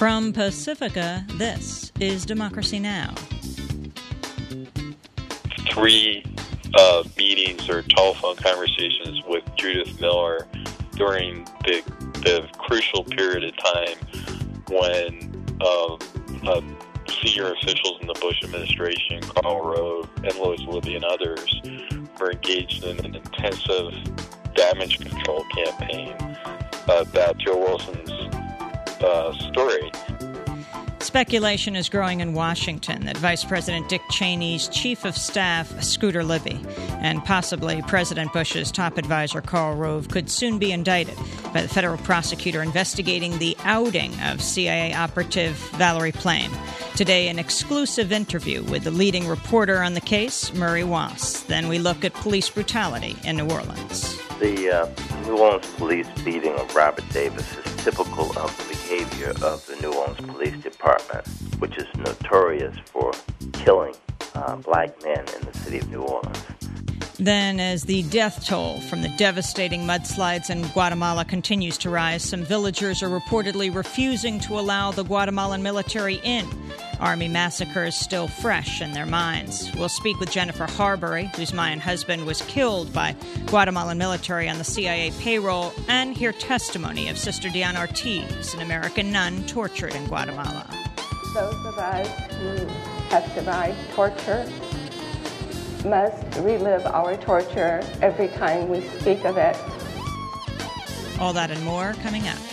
From Pacifica, this is Democracy Now! 3 meetings or telephone conversations with Judith Miller during the crucial period of time when senior officials in the Bush administration, Karl Rove and Lois Libby and others, were engaged in an intensive damage control campaign about Joe Wilson's story. Speculation is growing in Washington that Vice President Dick Cheney's chief of staff, Scooter Libby, and possibly President Bush's top advisor, Karl Rove, could soon be indicted by the federal prosecutor investigating the outing of CIA operative Valerie Plame. Today, an exclusive interview with the leading reporter on the case, Murray Wass. Then we look at police brutality in New Orleans. The New Orleans police beating of Robert Davis is typical of the behavior of the New Orleans Police Department, which is notorious for killing black men in the city of New Orleans. Then, as the death toll from the devastating mudslides in Guatemala continues to rise, some villagers are reportedly refusing to allow the Guatemalan military in. Army massacres still fresh in their minds. We'll speak with Jennifer Harbury, whose Mayan husband was killed by Guatemalan military on the CIA payroll, and hear testimony of Sister Diana Ortiz, an American nun tortured in Guatemala. Those of us who have survived torture must relive our torture every time we speak of it. All that and more coming up.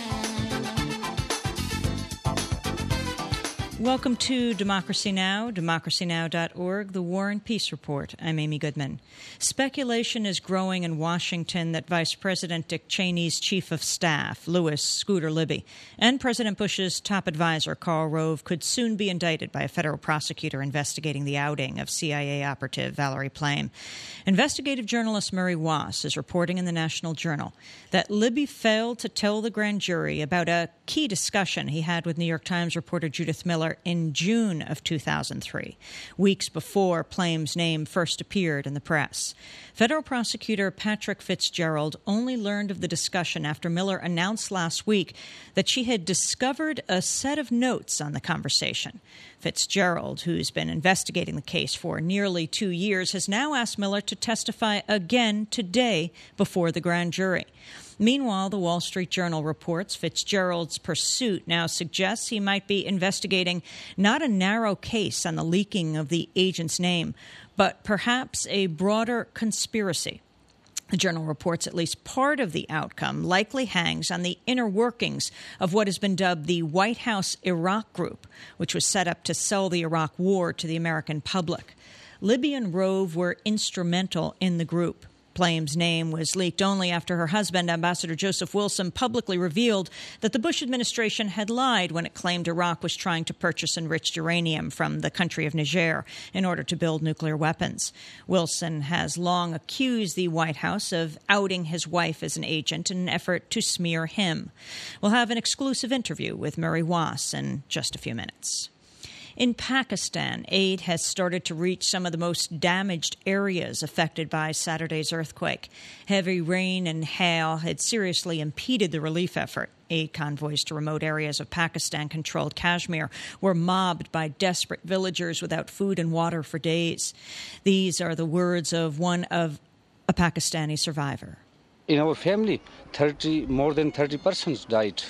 Welcome to Democracy Now!, democracynow.org, the War and Peace Report. I'm Amy Goodman. Speculation is growing in Washington that Vice President Dick Cheney's chief of staff, Louis Scooter Libby, and President Bush's top advisor, Karl Rove, could soon be indicted by a federal prosecutor investigating the outing of CIA operative Valerie Plame. Investigative journalist Murray Wass is reporting in the National Journal that Libby failed to tell the grand jury about a key discussion he had with New York Times reporter Judith Miller in June of 2003, weeks before Plame's name first appeared in the press. Federal prosecutor Patrick Fitzgerald only learned of the discussion after Miller announced last week that she had discovered a set of notes on the conversation. Fitzgerald, who's been investigating the case for nearly 2 years, has now asked Miller to testify again today before the grand jury. Meanwhile, the Wall Street Journal reports Fitzgerald's pursuit now suggests he might be investigating not a narrow case on the leaking of the agent's name, but perhaps a broader conspiracy. The Journal reports at least part of the outcome likely hangs on the inner workings of what has been dubbed the White House Iraq Group, which was set up to sell the Iraq War to the American public. Libby and Rove were instrumental in the group. Plame's name was leaked only after her husband, Ambassador Joseph Wilson, publicly revealed that the Bush administration had lied when it claimed Iraq was trying to purchase enriched uranium from the country of Niger in order to build nuclear weapons. Wilson has long accused the White House of outing his wife as an agent in an effort to smear him. We'll have an exclusive interview with Murray Wass in just a few minutes. In Pakistan, aid has started to reach some of the most damaged areas affected by Saturday's earthquake. Heavy rain and hail had seriously impeded the relief effort. Aid convoys to remote areas of Pakistan-controlled Kashmir were mobbed by desperate villagers without food and water for days. These are the words of a Pakistani survivor. In our family, more than 30 persons died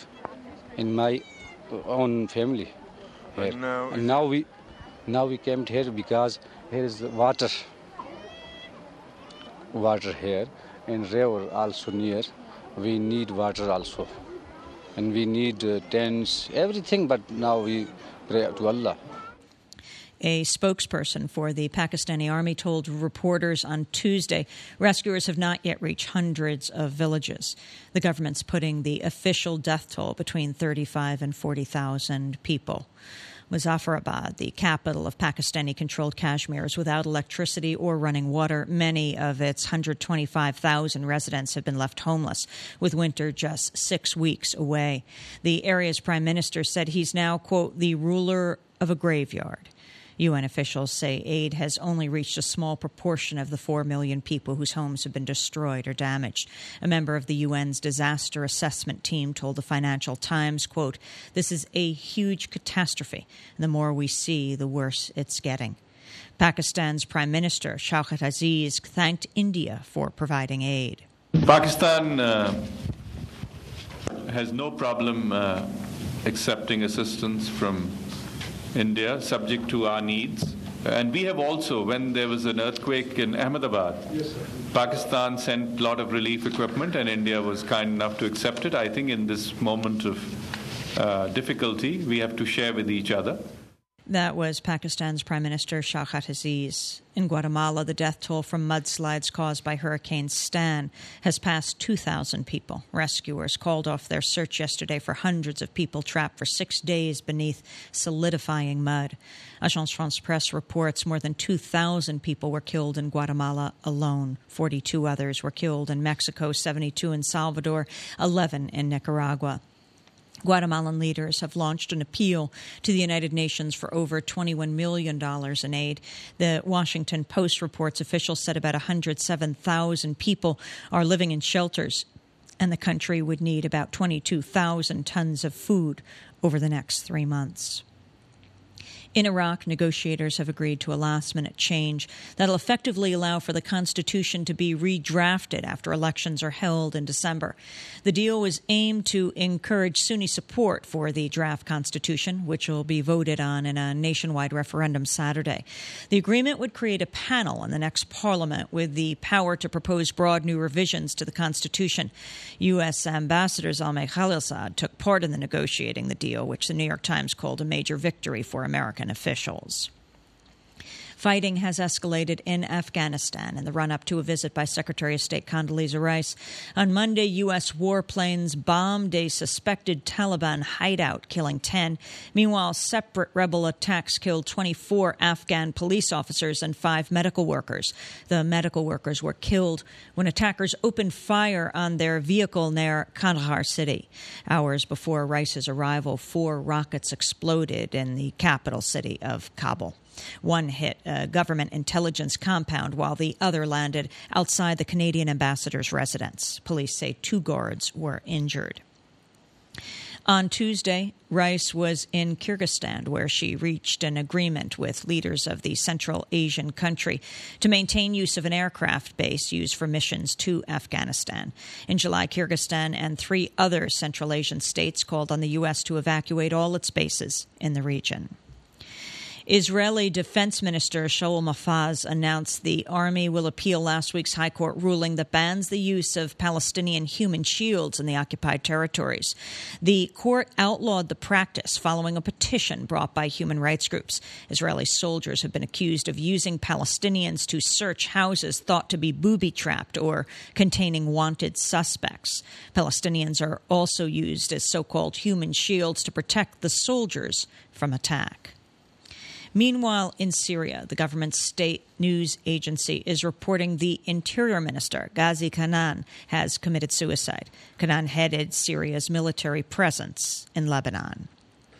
in my own family. And now we came here because here is water here, and river also near. We need water also, and we need tents, everything. But now we pray to Allah. A spokesperson for the Pakistani army told reporters on Tuesday rescuers have not yet reached hundreds of villages. The government's putting the official death toll between 35 and 40,000 people. Muzaffarabad, the capital of Pakistani-controlled Kashmir, is without electricity or running water. Many of its 125,000 residents have been left homeless, with winter just 6 weeks away. The area's prime minister said he's now, quote, the ruler of a graveyard. UN officials say aid has only reached a small proportion of the 4 million people whose homes have been destroyed or damaged. A member of the UN's disaster assessment team told the Financial Times, quote, "This is a huge catastrophe. The more we see, the worse it's getting." Pakistan's Prime Minister Shawkat Aziz thanked India for providing aid. Pakistan has no problem accepting assistance from India, subject to our needs. And we have also, when there was an earthquake in Ahmedabad, Pakistan sent a lot of relief equipment and India was kind enough to accept it. I think in this moment of difficulty, we have to share with each other. That was Pakistan's Prime Minister Shawkat Aziz. In Guatemala, the death toll from mudslides caused by Hurricane Stan has passed 2,000 people. Rescuers called off their search yesterday for hundreds of people trapped for 6 days beneath solidifying mud. Agence France-Presse reports more than 2,000 people were killed in Guatemala alone. 42 others were killed in Mexico, 72 in Salvador, 11 in Nicaragua. Guatemalan leaders have launched an appeal to the United Nations for over $21 million in aid. The Washington Post reports officials said about 107,000 people are living in shelters, and the country would need about 22,000 tons of food over the next 3 months. In Iraq, negotiators have agreed to a last-minute change that will effectively allow for the constitution to be redrafted after elections are held in December. The deal was aimed to encourage Sunni support for the draft constitution, which will be voted on in a nationwide referendum Saturday. The agreement would create a panel in the next parliament with the power to propose broad new revisions to the constitution. U.S. Ambassador Zalmay Khalilzad took part in the negotiating the deal, which the New York Times called a major victory for American officials. Fighting has escalated in Afghanistan in the run-up to a visit by Secretary of State Condoleezza Rice. On Monday, U.S. warplanes bombed a suspected Taliban hideout, killing 10. Meanwhile, separate rebel attacks killed 24 Afghan police officers and 5 medical workers. The medical workers were killed when attackers opened fire on their vehicle near Kandahar city. Hours before Rice's arrival, 4 rockets exploded in the capital city of Kabul. One hit a government intelligence compound while the other landed outside the Canadian ambassador's residence. Police say 2 guards were injured. On Tuesday, Rice was in Kyrgyzstan, where she reached an agreement with leaders of the Central Asian country to maintain use of an aircraft base used for missions to Afghanistan. In July, Kyrgyzstan and 3 other Central Asian states called on the U.S. to evacuate all its bases in the region. Israeli Defense Minister Shaul Mofaz announced the army will appeal last week's high court ruling that bans the use of Palestinian human shields in the occupied territories. The court outlawed the practice following a petition brought by human rights groups. Israeli soldiers have been accused of using Palestinians to search houses thought to be booby-trapped or containing wanted suspects. Palestinians are also used as so-called human shields to protect the soldiers from attack. Meanwhile, in Syria, the government's state news agency is reporting the Interior Minister, Ghazi Kanan, has committed suicide. Kanan headed Syria's military presence in Lebanon.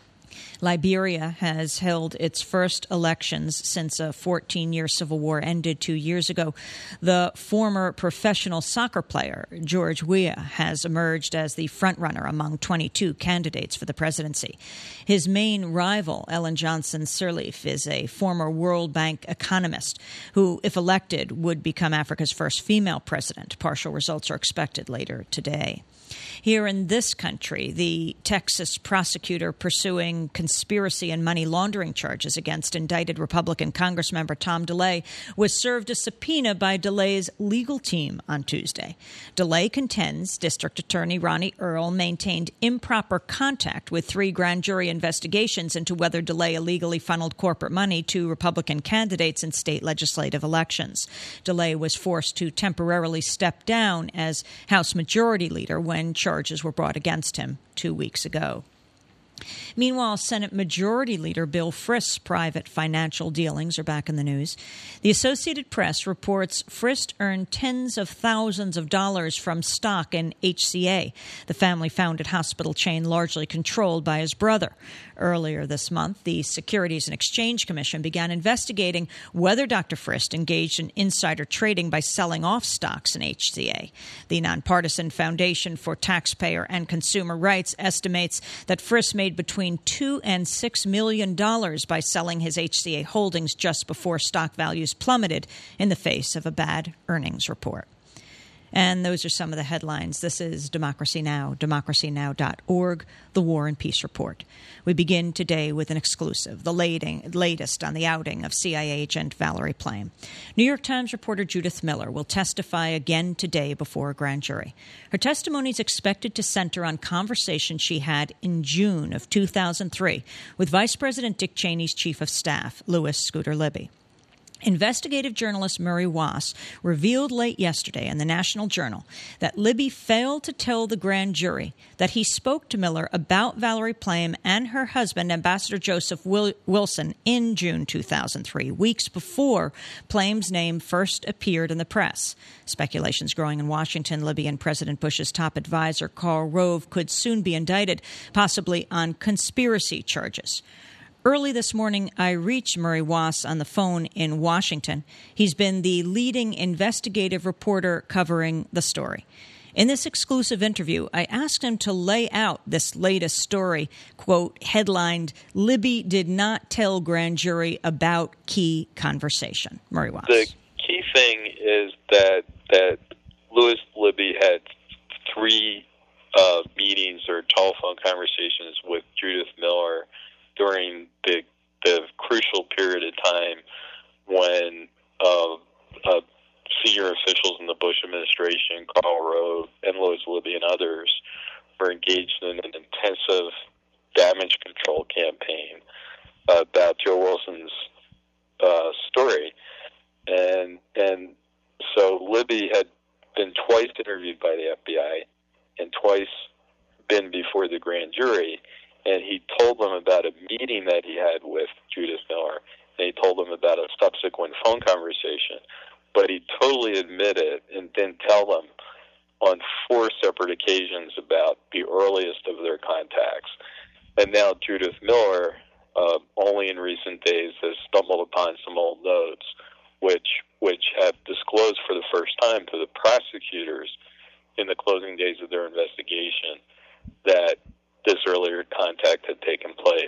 Liberia has held its first elections since a 14-year civil war ended 2 years ago. The former professional soccer player, George Weah, has emerged as the frontrunner among 22 candidates for the presidency. His main rival, Ellen Johnson Sirleaf, is a former World Bank economist who, if elected, would become Africa's first female president. Partial results are expected later today. Here in this country, the Texas prosecutor pursuing conspiracy and money laundering charges against indicted Republican Congressmember Tom DeLay was served a subpoena by DeLay's legal team on Tuesday. DeLay contends District Attorney Ronnie Earl maintained improper contact with 3 grand jury investigations into whether DeLay illegally funneled corporate money to Republican candidates in state legislative elections. DeLay was forced to temporarily step down as House Majority Leader when charges were brought against him 2 weeks ago. Meanwhile, Senate Majority Leader Bill Frist's private financial dealings are back in the news. The Associated Press reports Frist earned tens of thousands of dollars from stock in HCA, the family-founded hospital chain largely controlled by his brother. Earlier this month, the Securities and Exchange Commission began investigating whether Dr. Frist engaged in insider trading by selling off stocks in HCA. The nonpartisan Foundation for Taxpayer and Consumer Rights estimates that Frist made between $2 and $6 million by selling his HCA holdings just before stock values plummeted in the face of a bad earnings report. And those are some of the headlines. This is Democracy Now!, democracynow.org, The War and Peace Report. We begin today with an exclusive, the latest on the outing of CIA agent Valerie Plame. New York Times reporter Judith Miller will testify again today before a grand jury. Her testimony is expected to center on conversations she had in June of 2003 with Vice President Dick Cheney's chief of staff, Louis Scooter Libby. Investigative journalist Murray Wass revealed late yesterday in the National Journal that Libby failed to tell the grand jury that he spoke to Miller about Valerie Plame and her husband, Ambassador Joseph Wilson, in June 2003, weeks before Plame's name first appeared in the press. Speculations growing in Washington, Libby and President Bush's top advisor, Karl Rove, could soon be indicted, possibly on conspiracy charges. Early this morning, I reached Murray Wass on the phone in Washington. He's been the leading investigative reporter covering the story. In this exclusive interview, I asked him to lay out this latest story, quote, headlined, "Libby did not tell grand jury about key conversation." Murray Wass. The key thing is that Louis Libby had three meetings or telephone conversations with Judith Miller during the crucial period of time when senior officials in the Bush administration, Karl Rove and Louis Libby and others, were engaged in an intensive damage control campaign about Joe Wilson's story. And so Libby had been twice interviewed by the FBI and twice been before the grand jury. And he told them about a meeting that he had with Judith Miller, and he told them about a subsequent phone conversation. But he totally admitted and didn't tell them on 4 separate occasions about the earliest of their contacts. And now Judith Miller, only in recent days, has stumbled upon some old notes, which have disclosed for the first time to the prosecutors in the closing days of their investigation that this earlier contact had taken place.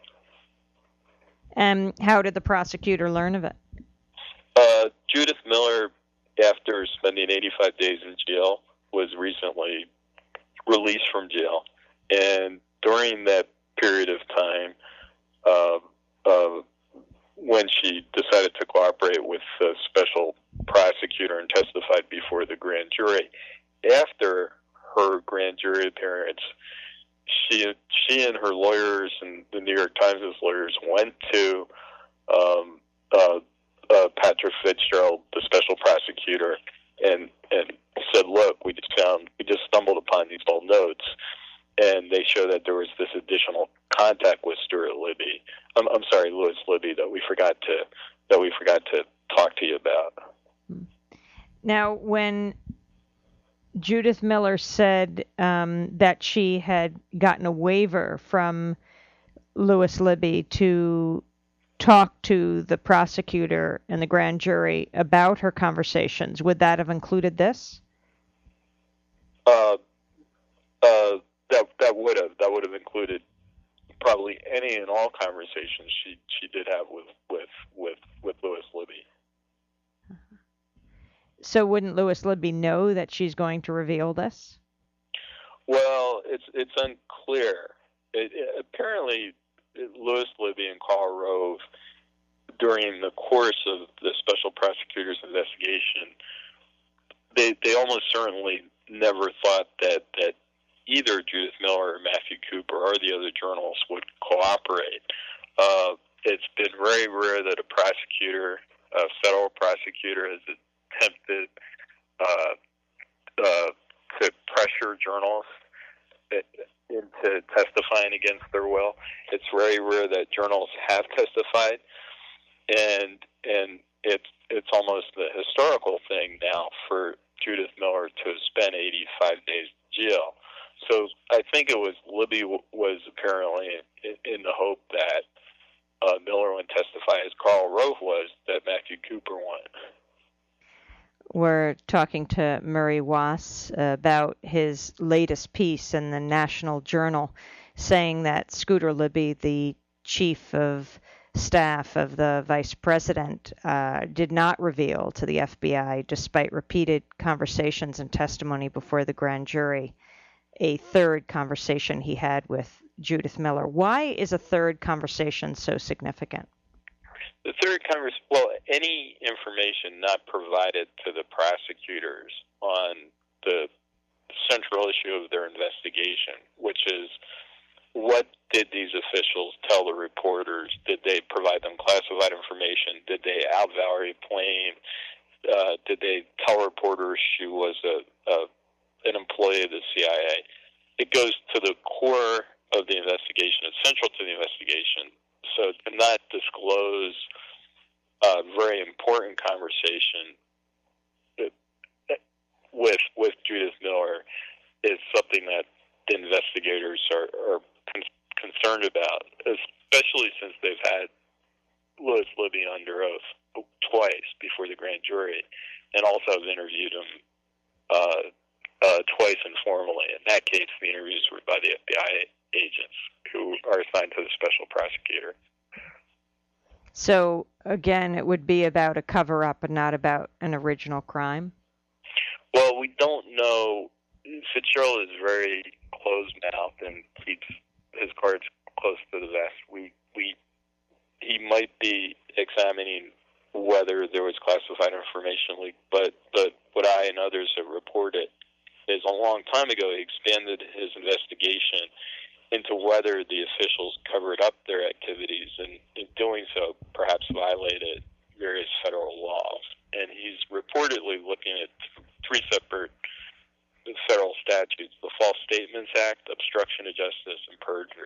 And how did the prosecutor learn of it? Judith Miller, after spending 85 days in jail, was recently released from jail. And during that period of time, when she decided to cooperate with the special prosecutor and testified before the grand jury, after her grand jury appearance, she and her lawyers and the New York Times' lawyers went to Patrick Fitzgerald, the special prosecutor, and said, "Look, we just stumbled upon these old notes, and they show that there was this additional contact with Louis Libby that we forgot to talk to you about." Now, when Judith Miller said that she had gotten a waiver from Louis Libby to talk to the prosecutor and the grand jury about her conversations, would that have included this? That would have included probably any and all conversations she did have with Louis Libby. So wouldn't Louis Libby know that she's going to reveal this? Well, it's unclear. Apparently, Louis Libby and Karl Rove, during the course of the special prosecutor's investigation, they almost certainly never thought that either Judith Miller or Matthew Cooper or the other journalists would cooperate. It's been very rare that a federal prosecutor has attempted to pressure journalists into testifying against their will. It's very rare that journalists have testified, and it's almost a historical thing now for Judith Miller to spend 85 days in jail. So I think it was Libby was apparently in the hope that Miller would testify, as Karl Rove was, that Matthew Cooper won. We're talking to Murray Wass about his latest piece in the National Journal, saying that Scooter Libby, the chief of staff of the vice president, did not reveal to the FBI, despite repeated conversations and testimony before the grand jury, a third conversation he had with Judith Miller. Why is a third conversation so significant? The third conversation, well, any information not provided to the prosecutors on the central issue of their investigation, which is what did these officials tell the reporters? Did they provide them classified information? Did they out-Valerie Plame? Did they tell reporters she was an employee of the CIA? It goes to the core of the investigation. It's central to the investigation. So to not disclose a very important conversation with Judith Miller is something that the investigators are concerned about, especially since they've had Louis Libby under oath twice before the grand jury, and also have interviewed him twice informally. In that case, the interviews were by the FBI agents who are assigned to the special prosecutor. So, again, it would be about a cover-up and not about an original crime? Well, we don't know. Fitzgerald is very closed-mouthed and keeps his cards close to the vest. He might be examining whether there was classified information leaked, but what I and others have reported is a long time ago he expanded his investigation into whether the officials covered up their activities, and in doing so perhaps violated various federal laws. And he's reportedly looking at three separate federal statutes: the False Statements Act, obstruction of justice, and perjury.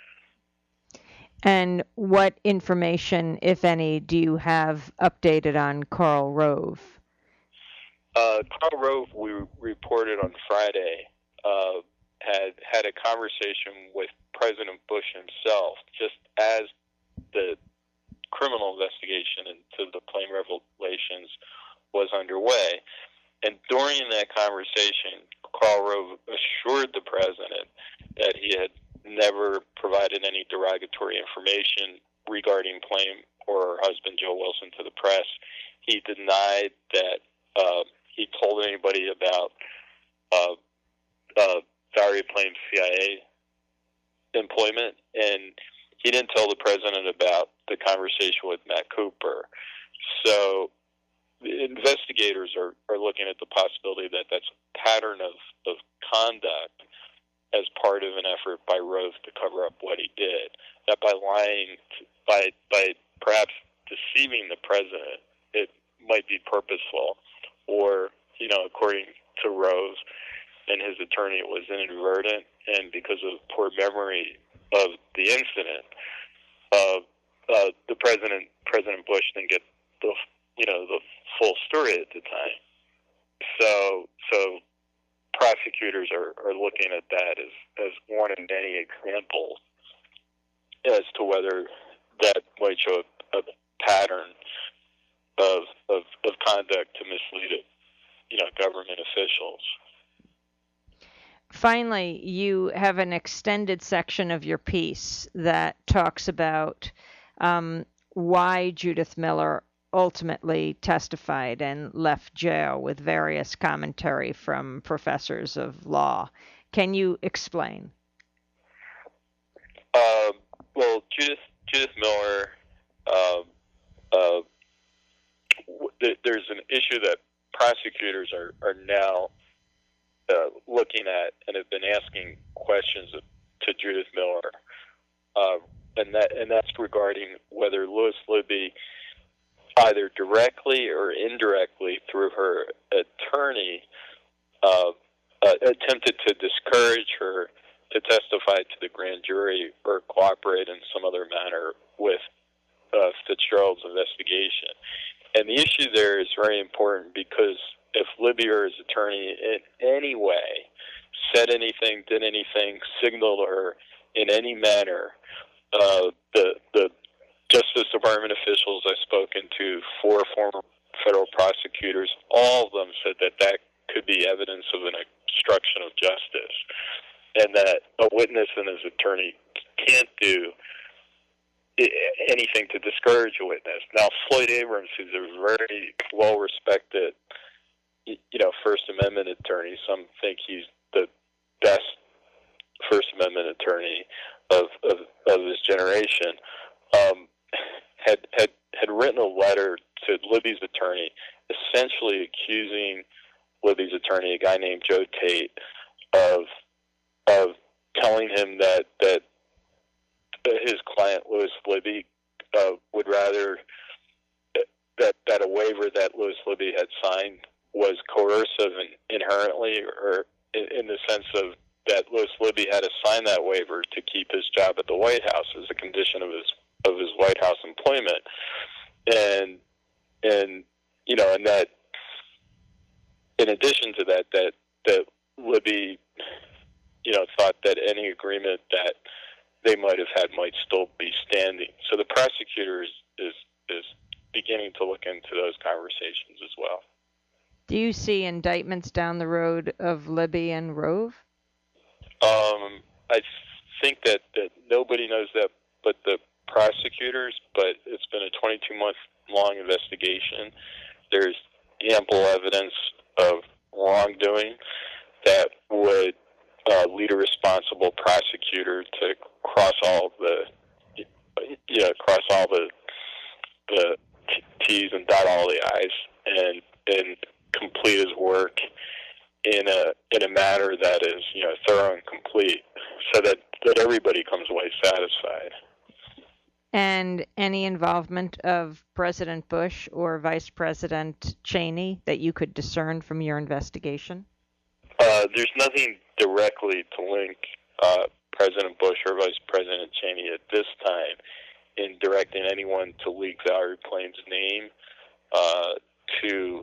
And what information, if any, do you have updated on Karl Rove? Karl Rove, we reported on Friday, had a conversation with President Bush himself, just as the criminal investigation into the Plame revelations was underway. And during that conversation, Karl Rove assured the president that he had never provided any derogatory information regarding Plame or her husband, Joe Wilson, to the press. He denied that he told anybody about Valerie Plame's CIA employment, and he didn't tell the president about the conversation with Matt Cooper. So the investigators are looking at the possibility that that's a pattern of conduct as part of an effort by Rove to cover up what he did. That by lying, by perhaps deceiving the president, it might be purposeful, or, according to Rove and his attorney, it was inadvertent, and because of poor memory of the incident, the President Bush didn't get the full story at the time. So prosecutors are looking at that as one of many examples as to whether that might show a pattern of conduct to mislead government officials. Finally, you have an extended section of your piece that talks about why Judith Miller ultimately testified and left jail, with various commentary from professors of law. Can you explain? Well, Judith Miller, there's an issue that prosecutors are now looking at and have been asking questions to Judith Miller, and that's regarding whether Louis Libby, either directly or indirectly through her attorney, attempted to discourage her to testify to the grand jury or cooperate in some other manner with Fitzgerald's investigation. And the issue there is very important, because if Libby or his attorney in any way said anything, did anything, signaled her in any manner. The Justice Department officials I've spoken to, 4 former federal prosecutors, all of them said that could be evidence of an obstruction of justice, and that a witness and his attorney can't do anything to discourage a witness. Now, Floyd Abrams, who's a very well-respected, First Amendment attorney, some think he's the best First Amendment attorney of his generation, had written a letter to Libby's attorney, essentially accusing Libby's attorney, a guy named Joe Tate, of telling him that his client, Louis Libby, would rather that a waiver that Louis Libby had signed was coercive and inherently, or in the sense of that Louis Libby had to sign that waiver to keep his job at the White House as a condition of his White House employment, and that in addition to that Libby, thought that any agreement that they might have had might still be standing. So the prosecutor is beginning to look into those conversations as well. Do you see indictments down the road of Libby and Rove? I think that nobody knows that but the prosecutors, but it's been a 22-month-long investigation. There's ample evidence of wrongdoing that would lead a responsible prosecutor to cross all the T's and dot all the I's and complete his work in a manner that is thorough and complete, so that everybody comes away satisfied. And any involvement of President Bush or Vice President Cheney that you could discern from your investigation? There's nothing directly to link President Bush or Vice President Cheney at this time in directing anyone to leak Valerie Plane's name to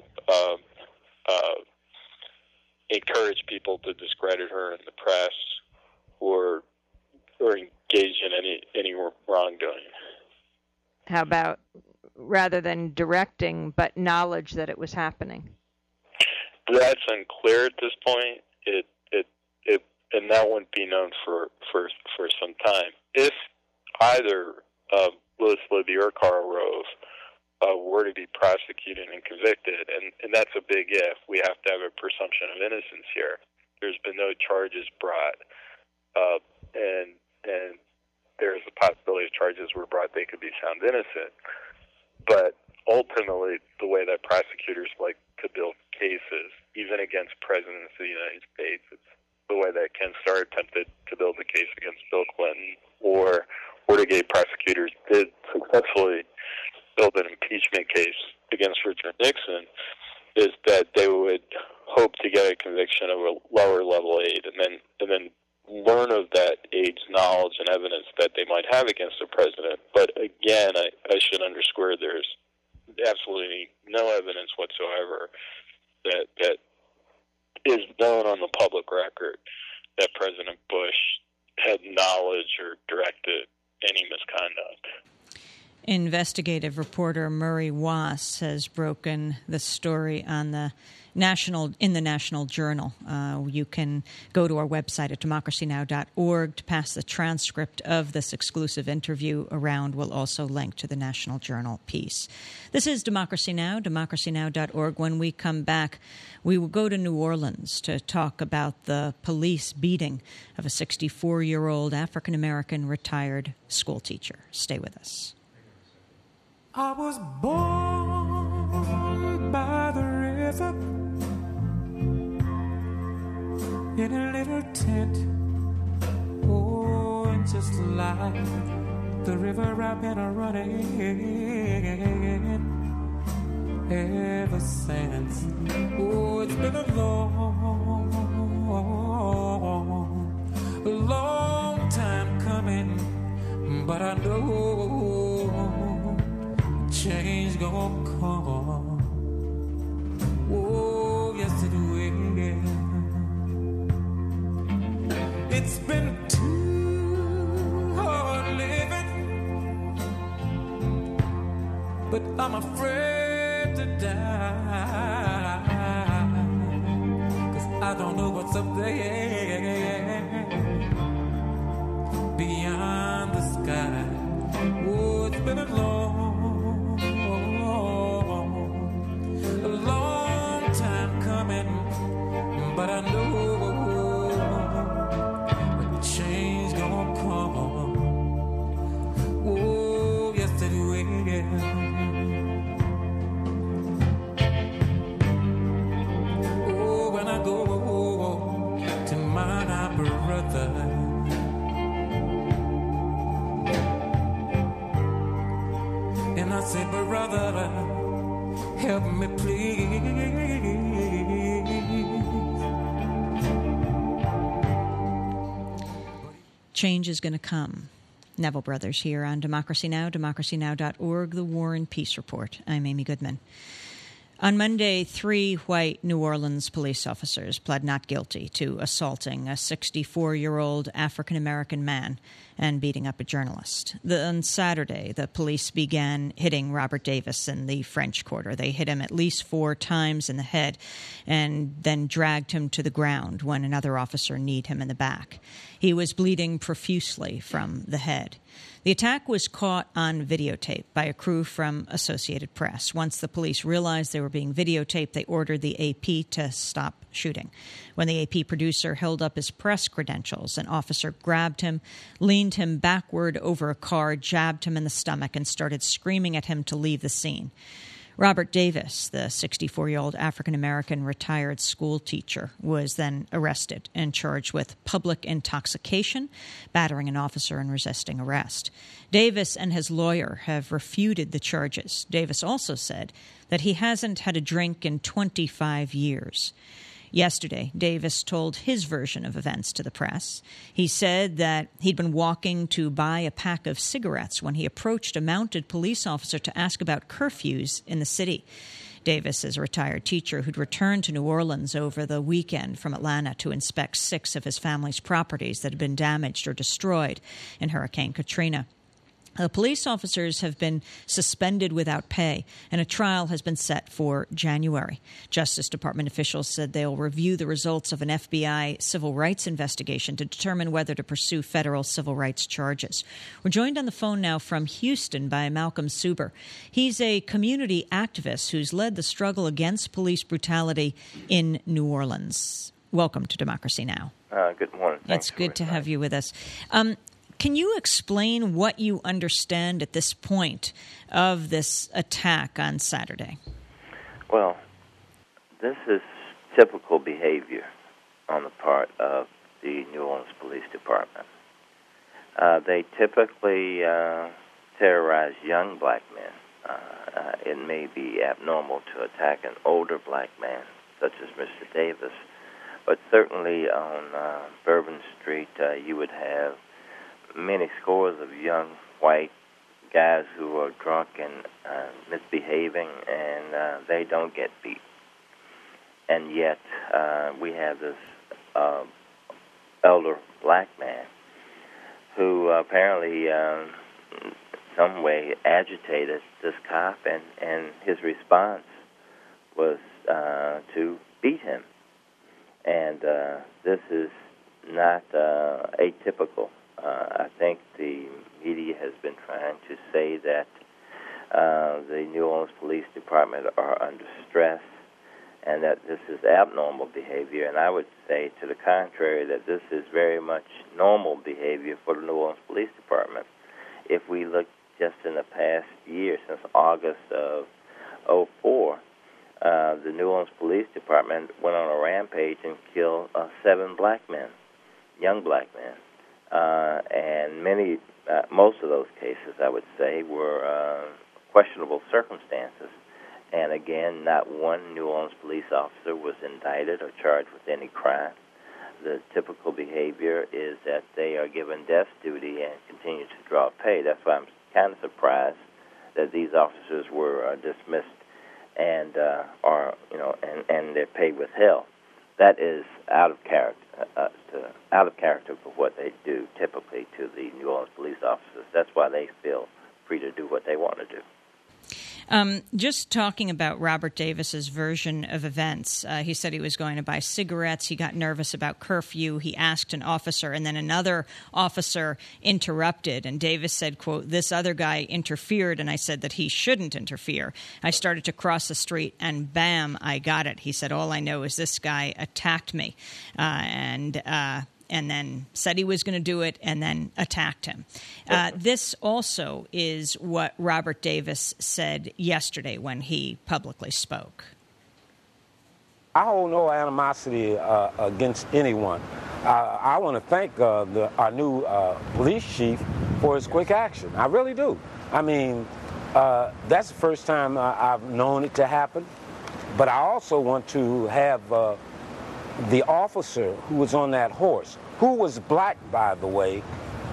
encourage people to discredit her in the press or engage in any wrongdoing. How about rather than directing, but knowledge that it was happening? That's unclear at this point. And that wouldn't be known for some time. If either Louis Libby or Karl Rove were to be prosecuted and convicted, and that's a big if, we have to have a presumption of innocence here. There's been no charges brought, and there's a possibility if charges were brought, they could be found innocent. But ultimately, the way that prosecutors like to build cases, even against presidents of the United States, it's the way that Ken Starr attempted to build a case against Bill Clinton, or Watergate prosecutors did successfully build an impeachment case against Richard Nixon, is that they would hope to get a conviction of a lower level aide, and then learn of that aide's knowledge and evidence that they might have against the president. But again, I should underscore there's absolutely no evidence whatsoever that is known on the public record that President Bush had knowledge or directed any misconduct. Investigative reporter Murray Wass has broken the story on the National Journal. You can go to our website at democracynow.org to pass the transcript of this exclusive interview around. We'll also link to the National Journal piece. This is Democracy Now!, democracynow.org. When we come back, we will go to New Orleans to talk about the police beating of a 64-year-old African-American retired schoolteacher. Stay with us. I was born by the river in a little tent. Oh, and just like the river I've been running ever since. Oh, it's been a long time coming, but I know change gonna come. Oh, yes it will. it's been too hard living, but I'm afraid to die, 'cause I don't know what's up there beyond the sky. Oh, it's been a long time coming, but I know a change gonna come. Oh, yes it will. Oh, when I go to my brother, and I say, brother, help me please. Change is going to come. Neville Brothers here on Democracy Now!, democracynow.org, The War and Peace Report. I'm Amy Goodman. On Monday, 3 white New Orleans police officers pled not guilty to assaulting a 64-year-old African-American man and beating up a journalist. On Saturday, the police began hitting Robert Davis in the French Quarter. They hit him at least 4 times in the head and then dragged him to the ground when another officer kneed him in the back. He was bleeding profusely from the head. The attack was caught on videotape by a crew from Associated Press. Once the police realized they were being videotaped, they ordered the AP to stop shooting. When the AP producer held up his press credentials, an officer grabbed him, leaned him backward over a car, jabbed him in the stomach, and started screaming at him to leave the scene. Robert Davis, the 64-year-old African-American retired school teacher, was then arrested and charged with public intoxication, battering an officer, and resisting arrest. Davis and his lawyer have refuted the charges. Davis also said that he hasn't had a drink in 25 years. Yesterday, Davis told his version of events to the press. He said that he'd been walking to buy a pack of cigarettes when he approached a mounted police officer to ask about curfews in the city. Davis is a retired teacher who'd returned to New Orleans over the weekend from Atlanta to inspect 6 of his family's properties that had been damaged or destroyed in Hurricane Katrina. The police officers have been suspended without pay, and a trial has been set for January. Justice Department officials said they'll review the results of an FBI civil rights investigation to determine whether to pursue federal civil rights charges. We're joined on the phone now from Houston by Malcolm Suber. He's a community activist who's led the struggle against police brutality in New Orleans. Welcome to Democracy Now! Good morning. Thanks. It's good to have you with us. Can you explain what you understand at this point of this attack on Saturday? Well, this is typical behavior on the part of the New Orleans Police Department. They typically terrorize young black men. It may be abnormal to attack an older black man, such as Mr. Davis, but certainly on Bourbon Street, you would have many scores of young white guys who are drunk and misbehaving, and they don't get beat. And yet we have this elder black man who apparently some way agitated this cop, and his response was to beat him. And this is not atypical. I think the media has been trying to say that the New Orleans Police Department are under stress and that this is abnormal behavior, and I would say to the contrary, that this is very much normal behavior for the New Orleans Police Department. If we look just in the past year, since August of 2004, the New Orleans Police Department went on a rampage and killed 7 black men, young black men. And most of those cases, I would say, were questionable circumstances. And again, not one New Orleans police officer was indicted or charged with any crime. The typical behavior is that they are given desk duty and continue to draw pay. That's why I'm kind of surprised that these officers were dismissed and are, and their pay withheld. that is out of character for what they do typically to the New Orleans police officers. That's why they feel free to do what they want to do. Just talking about Robert Davis's version of events, he said he was going to buy cigarettes. He got nervous about curfew. He asked an officer, and then another officer interrupted. And Davis said, quote, "This other guy interfered, and I said that he shouldn't interfere. I started to cross the street, and bam, I got it." He said, "All I know is this guy attacked me." And then said he was going to do it and then attacked him. This also is what Robert Davis said yesterday when he publicly spoke. I hold no animosity against anyone. I want to thank our new police chief for his quick action. I really do. I mean, that's the first time I've known it to happen. But I also want to have the officer who was on that horse, who was black, by the way,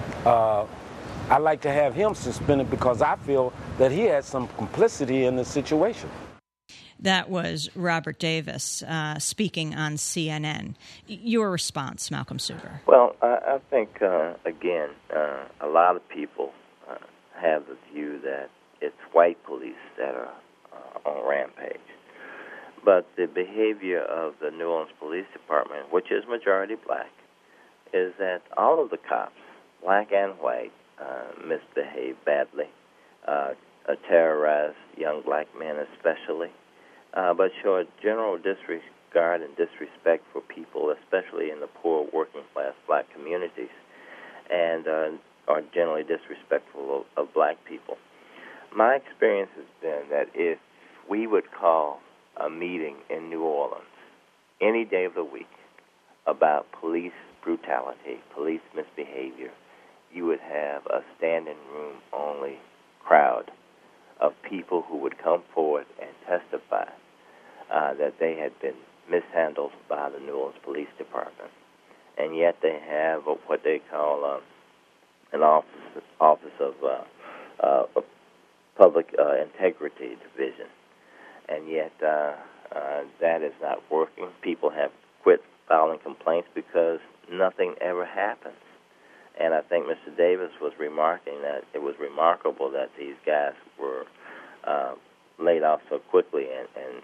I'd like to have him suspended because I feel that he had some complicity in the situation. That was Robert Davis speaking on CNN. Your response, Malcolm Suber? Well, I think, again, a lot of people have the view that it's white police that are on rampage. But the behavior of the New Orleans Police Department, which is majority black, is that all of the cops, black and white, misbehave badly, terrorize young black men especially, but show a general disregard and disrespect for people, especially in the poor working-class black communities, and are generally disrespectful of black people. My experience has been that if we would call a meeting in New Orleans any day of the week about police brutality, police misbehavior, you would have a standing room only crowd of people who would come forward and testify that they had been mishandled by the New Orleans Police Department. And yet they have what they call an office of Public Integrity Division. And yet that is not working. People have quit filing complaints because nothing ever happens. And I think Mr. Davis was remarking that it was remarkable that these guys were laid off so quickly and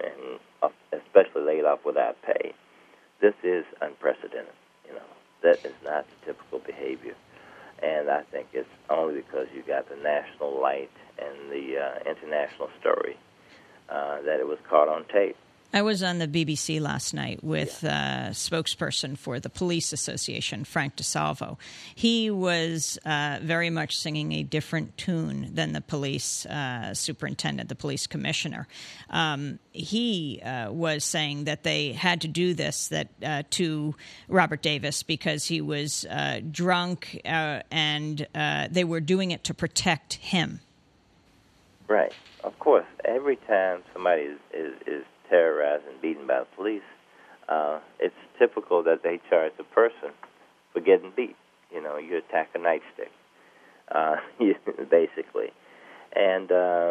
especially laid off without pay. This is unprecedented. That is not typical behavior. And I think it's only because you got the national light and the international story that it was caught on tape. I was on the BBC last night with a spokesperson for the Police Association, Frank DeSalvo. He was very much singing a different tune than the police superintendent, the police commissioner. He was saying that they had to do this to Robert Davis because he was drunk and they were doing it to protect him. Right. Of course, every time somebody is terrorized and beaten by the police, it's typical that they charge the person for getting beat. You attack a nightstick, basically. And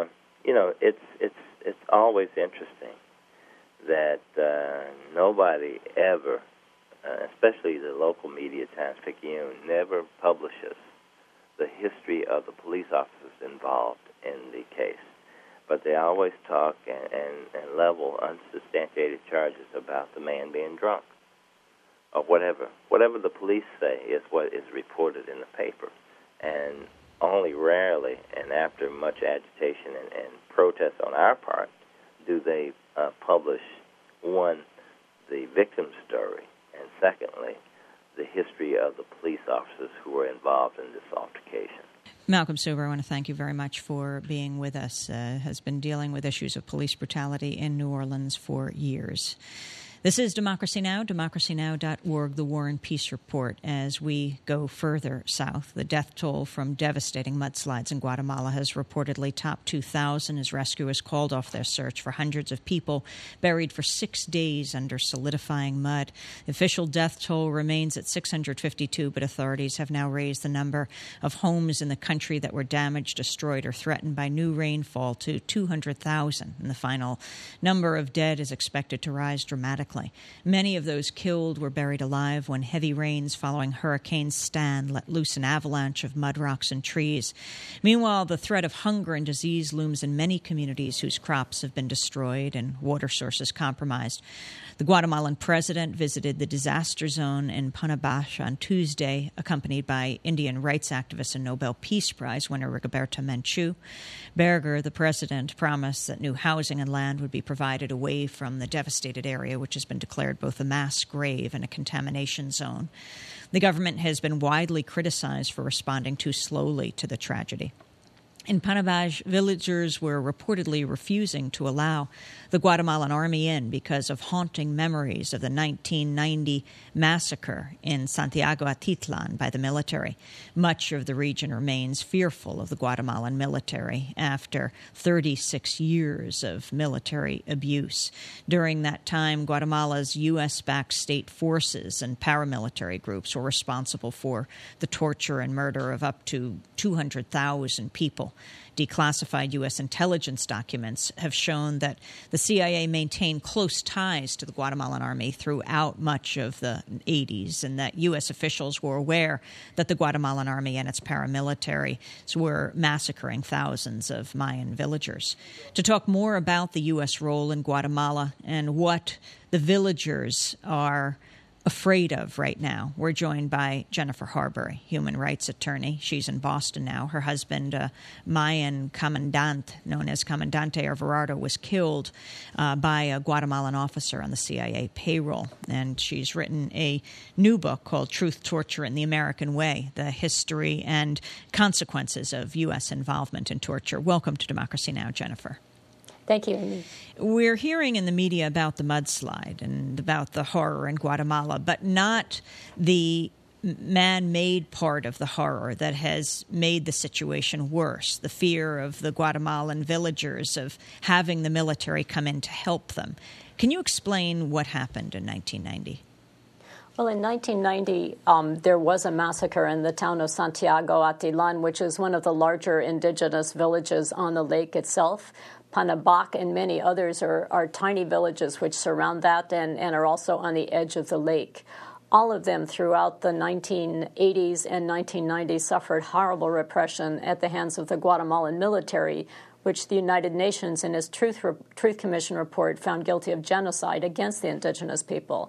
it's always interesting that nobody ever, especially the local media, Times-Picayune, never publishes the history of the police officers involved in the case. But they always talk and level unsubstantiated charges about the man being drunk or whatever. Whatever the police say is what is reported in the paper. And only rarely, and after much agitation and protest on our part, do they publish, one, the victim's story, and secondly, the history of the police officers who were involved in this altercation. Malcolm Suber, I want to thank you very much for being with us. Has been dealing with issues of police brutality in New Orleans for years. This is Democracy Now!, democracynow.org, the War and Peace Report. As we go further south, the death toll from devastating mudslides in Guatemala has reportedly topped 2,000 as rescuers called off their search for hundreds of people buried for 6 days under solidifying mud. The official death toll remains at 652, but authorities have now raised the number of homes in the country that were damaged, destroyed, or threatened by new rainfall to 200,000. And the final number of dead is expected to rise dramatically dramatically. Many of those killed were buried alive when heavy rains following Hurricane Stan let loose an avalanche of mud, rocks, and trees. Meanwhile, the threat of hunger and disease looms in many communities whose crops have been destroyed and water sources compromised. The Guatemalan president visited the disaster zone in Panabash on Tuesday, accompanied by Indian rights activist and Nobel Peace Prize winner Rigoberta Menchú. Berger, the president, promised that new housing and land would be provided away from the devastated area, which has been declared both a mass grave and a contamination zone. The government has been widely criticized for responding too slowly to the tragedy. In Panabash, villagers were reportedly refusing to allow the Guatemalan army in because of haunting memories of the 1990 massacre in Santiago Atitlan by the military. Much of the region remains fearful of the Guatemalan military after 36 years of military abuse. During that time, Guatemala's U.S.-backed state forces and paramilitary groups were responsible for the torture and murder of up to 200,000 people. Declassified U.S. intelligence documents have shown that the CIA maintained close ties to the Guatemalan army throughout much of the 80s, and that U.S. officials were aware that the Guatemalan army and its paramilitaries were massacring thousands of Mayan villagers. To talk more about the U.S. role in Guatemala and what the villagers are afraid of right now, we're joined by Jennifer Harbury, human rights attorney. She's in Boston now. Her husband, Mayan Commandant, known as Comandante Alvarado, was killed by a Guatemalan officer on the CIA payroll. And she's written a new book called Truth, Torture, and the American Way, the history and consequences of U.S. involvement in torture. Welcome to Democracy Now!, Jennifer. Thank you, Amy. We're hearing in the media about the mudslide and about the horror in Guatemala, but not the man-made part of the horror that has made the situation worse, the fear of the Guatemalan villagers of having the military come in to help them. Can you explain what happened in 1990? Well, in 1990, there was a massacre in the town of Santiago Atitlan, which is one of the larger indigenous villages on the lake itself. Panabac and many others are tiny villages which surround that and are also on the edge of the lake. All of them throughout the 1980s and 1990s suffered horrible repression at the hands of the Guatemalan military, which the United Nations in its Truth Commission report found guilty of genocide against the indigenous people.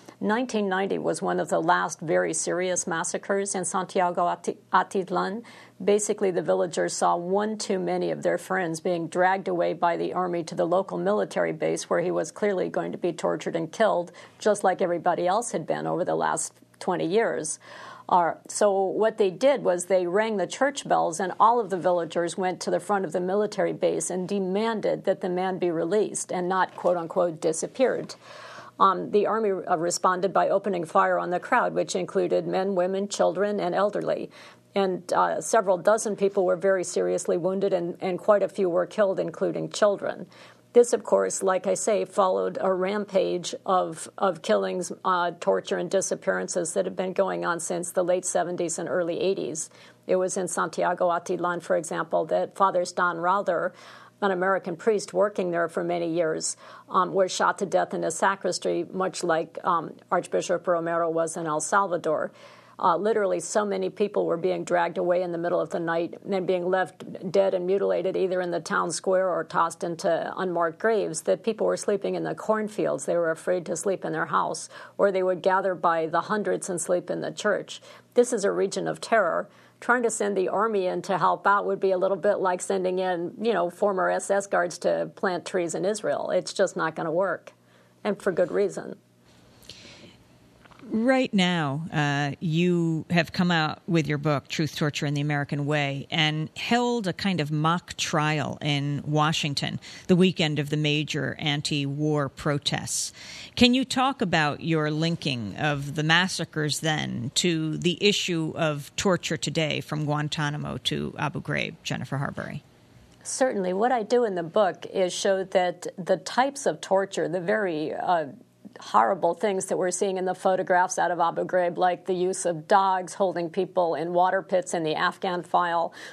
1990 was one of the last very serious massacres in Santiago Atitlan. Basically, the villagers saw one too many of their friends being dragged away by the army to the local military base where he was clearly going to be tortured and killed, just like everybody else had been over the last 20 years. So what they did was they rang the church bells, and all of the villagers went to the front of the military base and demanded that the man be released and not, quote-unquote, disappeared. The army responded by opening fire on the crowd, which included men, women, children, and elderly. And several dozen people were very seriously wounded, and quite a few were killed, including children. This, of course, like I say, followed a rampage of killings, torture, and disappearances that have been going on since the late 70s and early 80s. It was in Santiago Atitlan, for example, that Father Stan Rather, an American priest working there for many years, was shot to death in a sacristy, much like Archbishop Romero was in El Salvador. Literally, so many people were being dragged away in the middle of the night and being left dead and mutilated either in the town square or tossed into unmarked graves that people were sleeping in the cornfields. They were afraid to sleep in their house, or they would gather by the hundreds and sleep in the church. This is a region of terror. Trying to send the army in to help out would be a little bit like sending in, former SS guards to plant trees in Israel. It's just not going to work, and for good reason. Right now, you have come out with your book, Truth, Torture, and the American Way, and held a kind of mock trial in Washington the weekend of the major anti-war protests. Can you talk about your linking of the massacres then to the issue of torture today from Guantanamo to Abu Ghraib, Jennifer Harbury? Certainly. What I do in the book is show that the types of torture, the very horrible things that we're seeing in the photographs out of Abu Ghraib, like the use of dogs holding people in water pits in the Afghan file,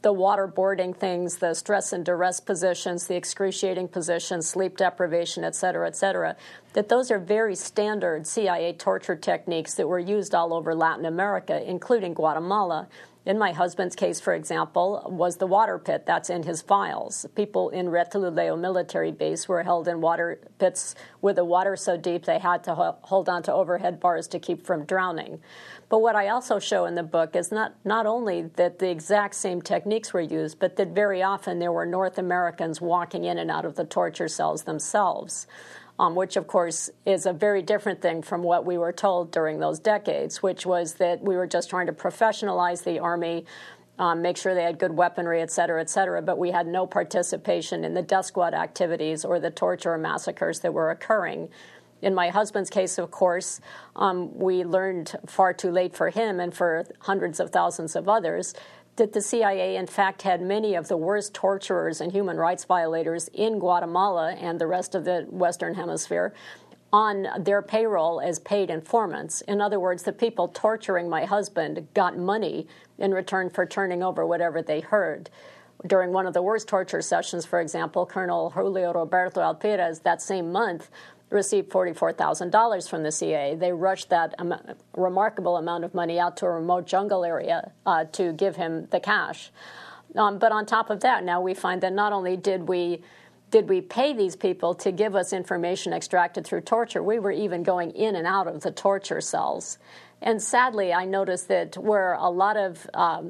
waterboarding things, the stress and duress positions, the excruciating positions, sleep deprivation, et cetera, that those are very standard CIA torture techniques that were used all over Latin America, including Guatemala. In my husband's case, for example, was the water pit. That's in his files. People in Retoluleo military base were held in water pits with the water so deep they had to hold on to overhead bars to keep from drowning. But what I also show in the book is not only that the exact same techniques were used, but that very often there were North Americans walking in and out of the torture cells themselves. Which, of course, is a very different thing from what we were told during those decades, which was that we were just trying to professionalize the Army, make sure they had good weaponry, et cetera, but we had no participation in the death squad activities or the torture or massacres that were occurring. In my husband's case, of course, we learned far too late for him and for hundreds of thousands of others that the CIA, in fact, had many of the worst torturers and human rights violators in Guatemala and the rest of the Western Hemisphere on their payroll as paid informants. In other words, the people torturing my husband got money in return for turning over whatever they heard. During one of the worst torture sessions, for example, Colonel Julio Roberto Alpérez that same month received $44,000 from the CIA. They rushed that remarkable amount of money out to a remote jungle area to give him the cash. But on top of that, now we find that not only did we pay these people to give us information extracted through torture, we were even going in and out of the torture cells. And sadly, I noticed that where a lot of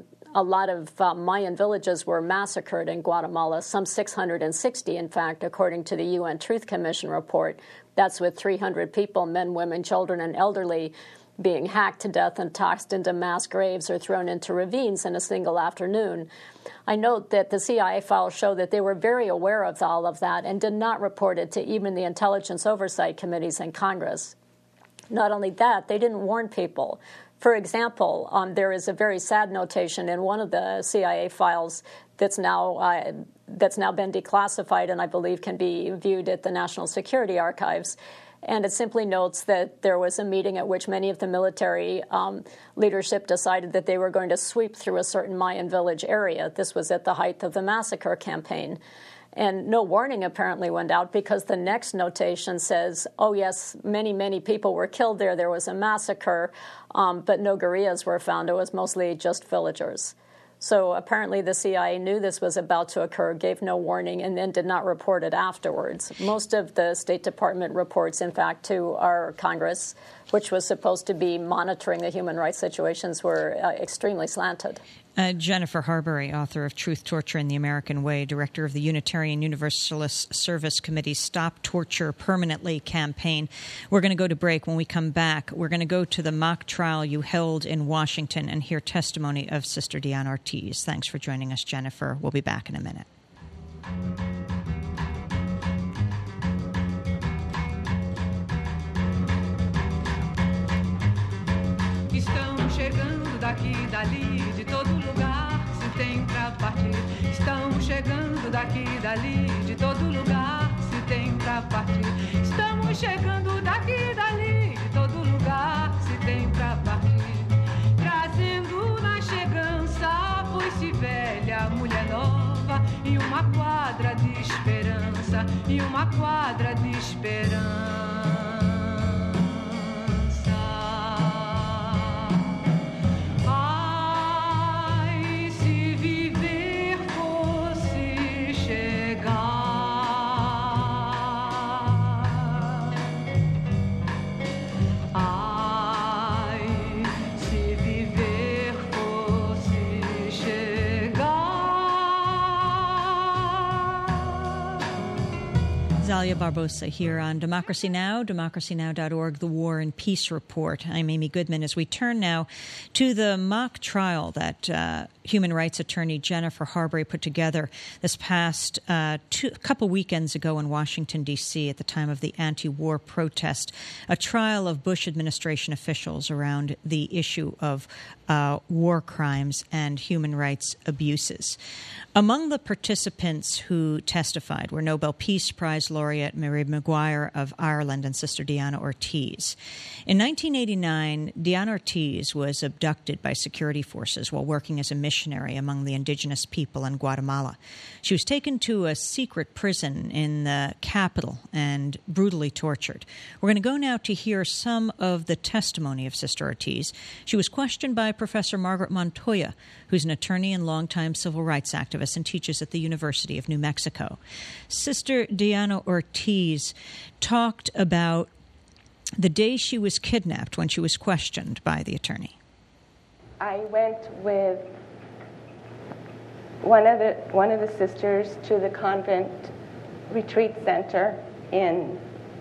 Mayan villages were massacred in Guatemala, some 660, in fact, according to the UN Truth Commission report. That's with 300 people, men, women, children, and elderly, being hacked to death and tossed into mass graves or thrown into ravines in a single afternoon. I note that the CIA files show that they were very aware of all of that and did not report it to even the intelligence oversight committees in Congress. Not only that, they didn't warn people. For example, there is a very sad notation in one of the CIA files that's now been declassified and I believe can be viewed at the National Security Archives. And it simply notes that there was a meeting at which many of the military leadership decided that they were going to sweep through a certain Mayan village area. This was at the height of the massacre campaign. And no warning apparently went out because the next notation says, oh, yes, many, many people were killed there. There was a massacre, but no guerrillas were found. It was mostly just villagers. So apparently the CIA knew this was about to occur, gave no warning, and then did not report it afterwards. Most of the State Department reports, in fact, to our Congress, which was supposed to be monitoring the human rights situations, were extremely slanted. Jennifer Harbury, author of Truth, Torture, and the American Way, director of the Unitarian Universalist Service Committee's Stop Torture Permanently campaign. We're going to go to break. When we come back, we're going to go to the mock trial you held in Washington and hear testimony of Sister Diana Ortiz. Thanks for joining us, Jennifer. We'll be back in a minute. Estão chegando daqui e dali, de todo lugar se tem pra partir. Estão chegando daqui e dali, de todo lugar se tem pra partir. Estamos chegando daqui e dali, de todo lugar se tem pra partir. Trazendo na chegança foice velha, mulher nova e uma quadra de esperança, e uma quadra de esperança. Zalia Barbosa here on Democracy Now!, democracynow.org, The War and Peace Report. I'm Amy Goodman. As we turn now to the mock trial that human rights attorney Jennifer Harbury put together this past couple weekends ago in Washington, D.C. at the time of the anti-war protest, a trial of Bush administration officials around the issue of war crimes and human rights abuses. Among the participants who testified were Nobel Peace Prize Laureate Mary Maguire of Ireland and Sister Diana Ortiz. In 1989, Diana Ortiz was abducted by security forces while working as a missionary among the indigenous people in Guatemala. She was taken to a secret prison in the capital and brutally tortured. We're going to go now to hear some of the testimony of Sister Ortiz. She was questioned by Professor Margaret Montoya, who's an attorney and longtime civil rights activist and teaches at the University of New Mexico. Sister Diana Ortiz talked about the day she was kidnapped when she was questioned by the attorney. I went with one of the sisters to the convent retreat center in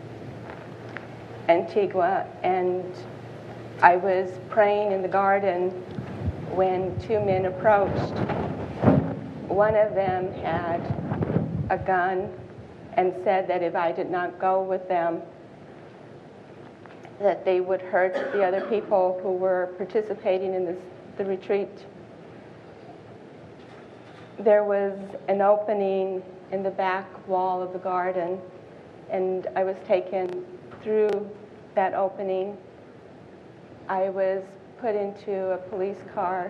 Antigua, and I was praying in the garden when two men approached. One of them had a gun and said that if I did not go with them, that they would hurt the other people who were participating in the retreat. There was an opening in the back wall of the garden, and I was taken through that opening. I was put into a police car,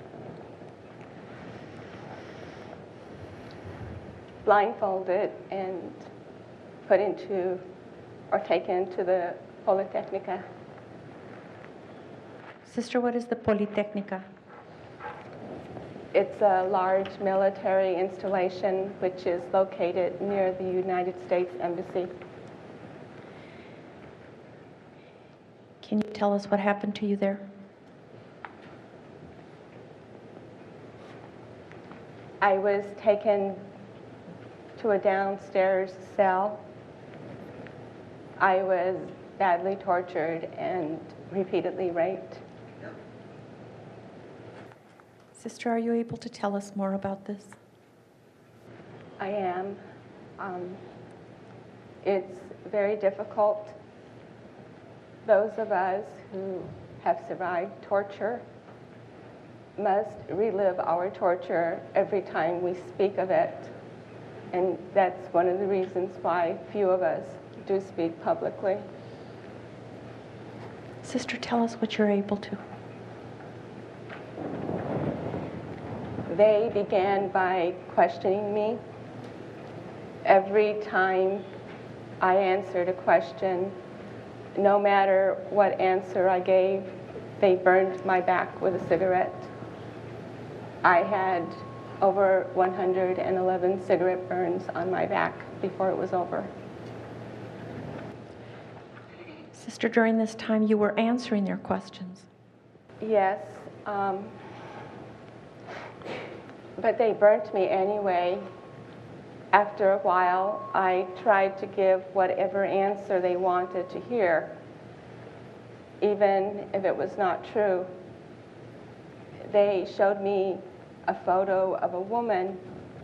blindfolded, and put into or taken to the Politecnica. Sister, what is the Politecnica? It's a large military installation which is located near the United States Embassy. Can you tell us what happened to you there? I was taken to a downstairs cell. I was badly tortured and repeatedly raped. Sister, are you able to tell us more about this? I am. It's very difficult. Those of us who have survived torture must relive our torture every time we speak of it. And that's one of the reasons why few of us do speak publicly. Sister, tell us what you're able to. They began by questioning me. Every time I answered a question, no matter what answer I gave, they burned my back with a cigarette. I had over 111 cigarette burns on my back before it was over. Sister, during this time you were answering their questions. Yes, but they burnt me anyway. After a while, I tried to give whatever answer they wanted to hear, even if it was not true. They showed me a photo of a woman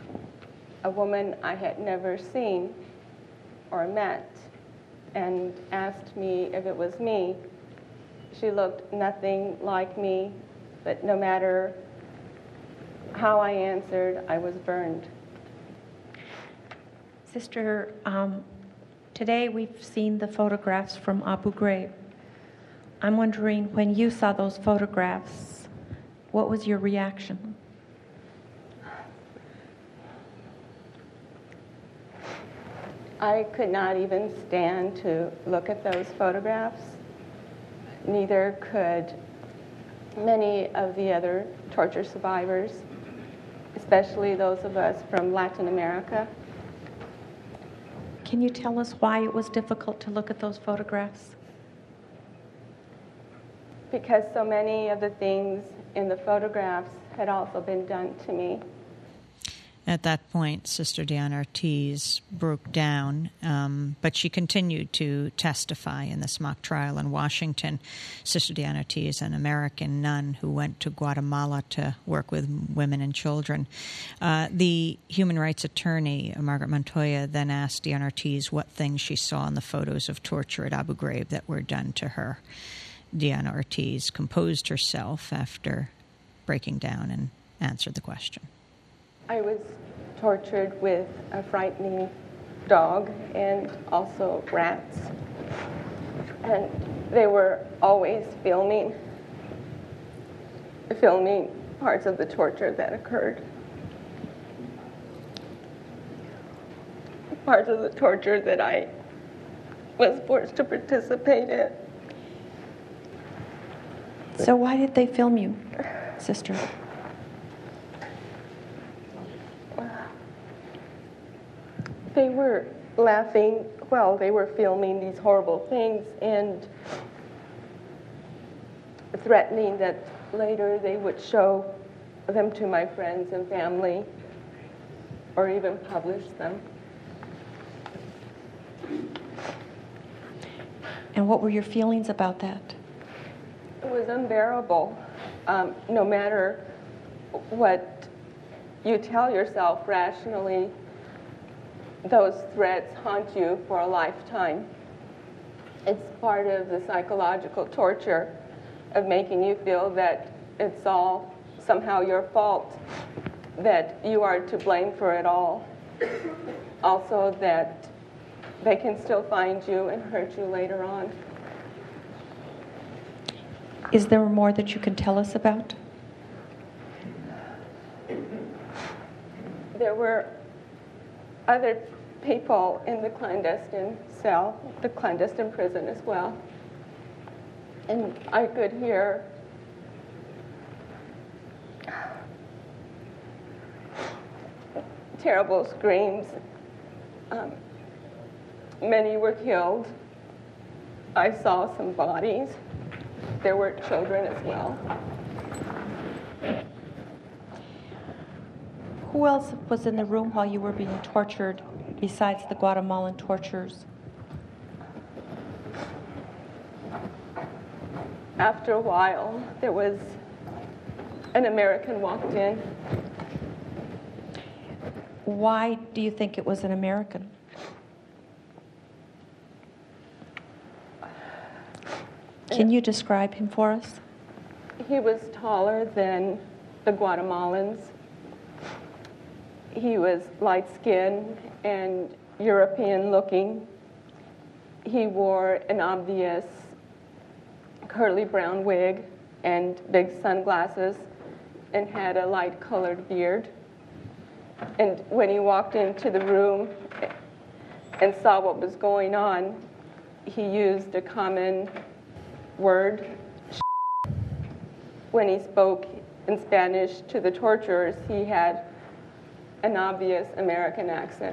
I had never seen or met, and asked me if it was me. She looked nothing like me, but no matter how I answered, I was burned. Sister, today we've seen the photographs from Abu Ghraib. I'm wondering, when you saw those photographs, what was your reaction? I could not even stand to look at those photographs. Neither could many of the other torture survivors, especially those of us from Latin America. Can you tell us why it was difficult to look at those photographs? Because so many of the things in the photographs had also been done to me. At that point, Sister Diana Ortiz broke down, but she continued to testify in this mock trial in Washington. Sister Diana Ortiz, an American nun who went to Guatemala to work with women and children. The human rights attorney, Margaret Montoya, then asked Diana Ortiz what things she saw in the photos of torture at Abu Ghraib that were done to her. Diana Ortiz composed herself after breaking down and answered the question. I was tortured with a frightening dog and also rats. And they were always filming parts of the torture that occurred. Parts of the torture that I was forced to participate in. So why did they film you, sister? They were laughing while they were filming these horrible things and threatening that later they would show them to my friends and family or even publish them. And what were your feelings about that? It was unbearable. No matter what you tell yourself rationally, those threats haunt you for a lifetime. It's part of the psychological torture of making you feel that it's all somehow your fault, that you are to blame for it all. Also that they can still find you and hurt you later on. Is there more that you can tell us about? There were other people in the clandestine cell, the clandestine prison as well. And I could hear terrible screams. Many were killed. I saw some bodies. There were children as well. Who else was in the room while you were being tortured besides the Guatemalan torturers? After a while, there was an American walked in. Why do you think it was an American? Can you describe him for us? He was taller than the Guatemalans. He was light-skinned and European-looking. He wore an obvious curly brown wig and big sunglasses and had a light-colored beard. And when he walked into the room and saw what was going on, he used a common word. When he spoke in Spanish to the torturers, he had an obvious American accent.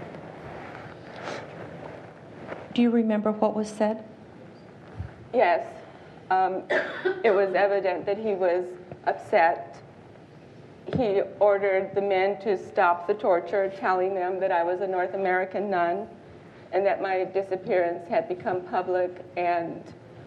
Do you remember what was said? Yes. It was evident that he was upset. He ordered the men to stop the torture, telling them that I was a North American nun and that my disappearance had become public, and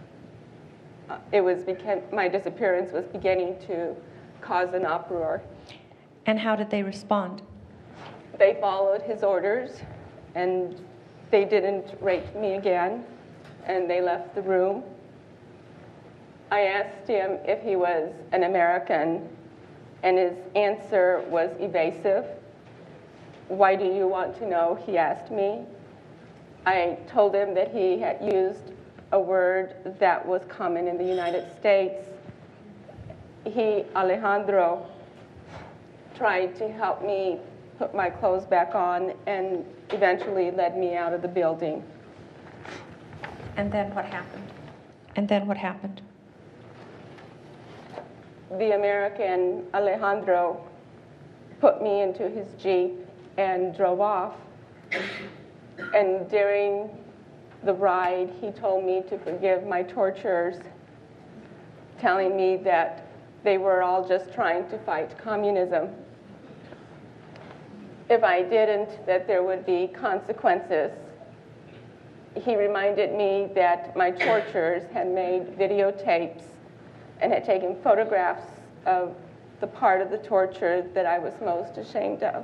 my disappearance was beginning to cause an uproar. And how did they respond? They followed his orders, and they didn't rape me again, and they left the room. I asked him if he was an American, and his answer was evasive. Why do you want to know? He asked me. I told him that he had used a word that was common in the United States. He, Alejandro, tried to help me put my clothes back on and eventually led me out of the building. And then what happened? And then what happened? The American, Alejandro, put me into his Jeep and drove off. And during the ride, he told me to forgive my torturers, telling me that they were all just trying to fight communism. If I didn't, that there would be consequences. He reminded me that my torturers had made videotapes and had taken photographs of the part of the torture that I was most ashamed of.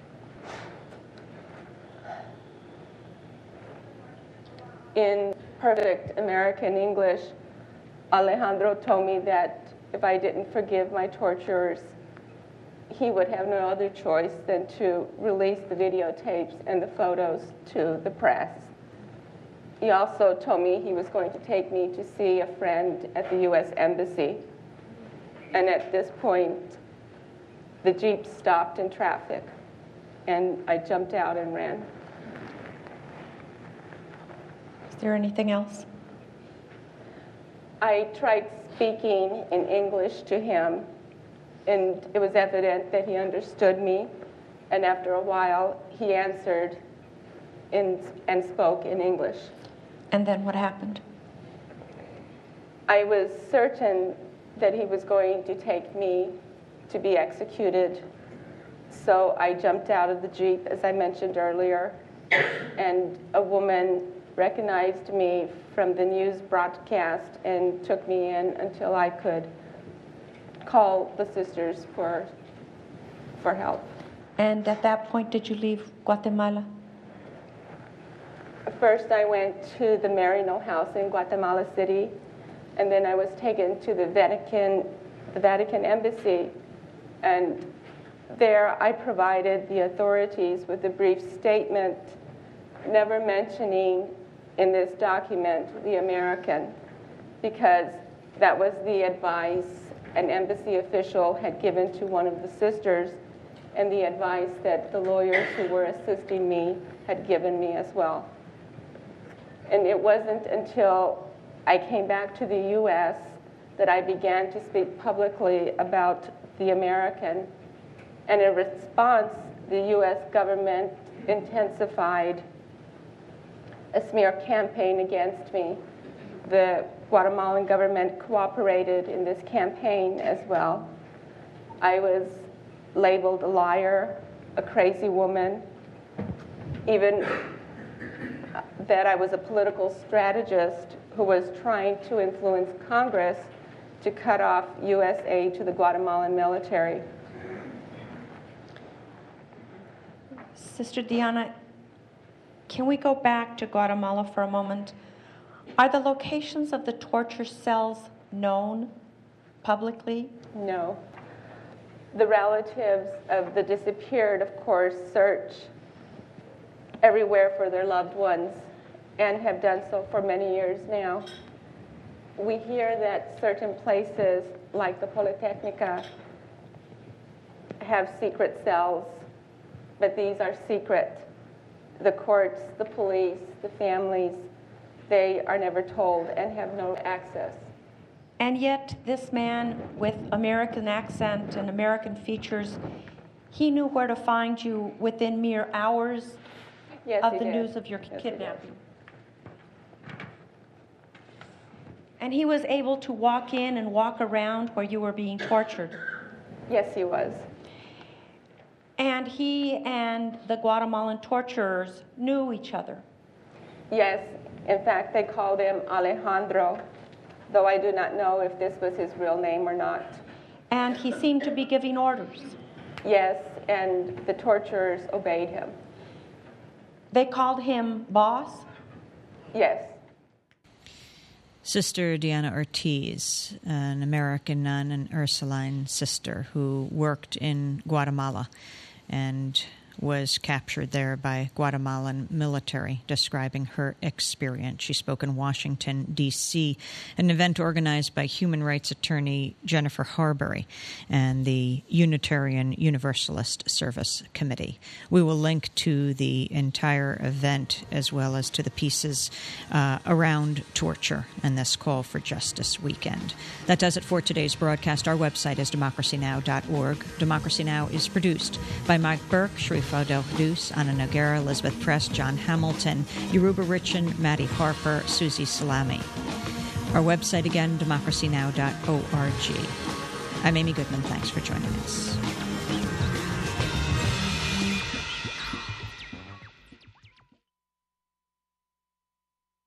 In perfect American English, Alejandro told me that if I didn't forgive my torturers, he would have no other choice than to release the videotapes and the photos to the press. He also told me he was going to take me to see a friend at the U.S. Embassy. And at this point, the Jeep stopped in traffic, and I jumped out and ran. Is there anything else? I tried speaking in English to him, and it was evident that he understood me. And after a while, he answered and spoke in English. And then what happened? I was certain that he was going to take me to be executed. So I jumped out of the Jeep, as I mentioned earlier, and a woman recognized me from the news broadcast and took me in until I could call the sisters for help. And at that point, did you leave Guatemala? First, I went to the Marino House in Guatemala City, and then I was taken to the Vatican Embassy, and there I provided the authorities with a brief statement, never mentioning in this document the American, because that was the advice an embassy official had given to one of the sisters, and the advice that the lawyers who were assisting me had given me as well. And it wasn't until I came back to the U.S. that I began to speak publicly about the American. And in response, the U.S. government intensified a smear campaign against me. The Guatemalan government cooperated in this campaign as well. I was labeled a liar, a crazy woman, even that I was a political strategist who was trying to influence Congress to cut off U.S. aid to the Guatemalan military. Sister Diana, can we go back to Guatemala for a moment? Are the locations of the torture cells known publicly? No. The relatives of the disappeared, of course, search everywhere for their loved ones and have done so for many years now. We hear that certain places, like the Polytechnica, have secret cells, but these are secret. The courts, the police, the families, they are never told and have no access. And yet, this man with American accent and American features, he knew where to find you within mere hours of the news of your kidnapping. And he was able to walk in and walk around where you were being tortured. Yes, he was. And he and the Guatemalan torturers knew each other. Yes. In fact, they called him Alejandro, though I do not know if this was his real name or not. And he seemed to be giving orders. Yes, and the torturers obeyed him. They called him boss? Yes. Sister Diana Ortiz, an American nun and Ursuline sister who worked in Guatemala and was captured there by Guatemalan military, describing her experience. She spoke in Washington, D.C., an event organized by human rights attorney Jennifer Harbury and the Unitarian Universalist Service Committee. We will link to the entire event as well as to the pieces around torture and this call for justice weekend. That does it for today's broadcast. Our website is democracynow.org. Democracy Now! Is produced by Mike Burke, Sharif Del Hudus, Anna Noguera, Elizabeth Press, John Hamilton, Yoruba Richin, Maddie Harper, Susie Salami. Our website again, democracynow.org. I'm Amy Goodman. Thanks for joining us.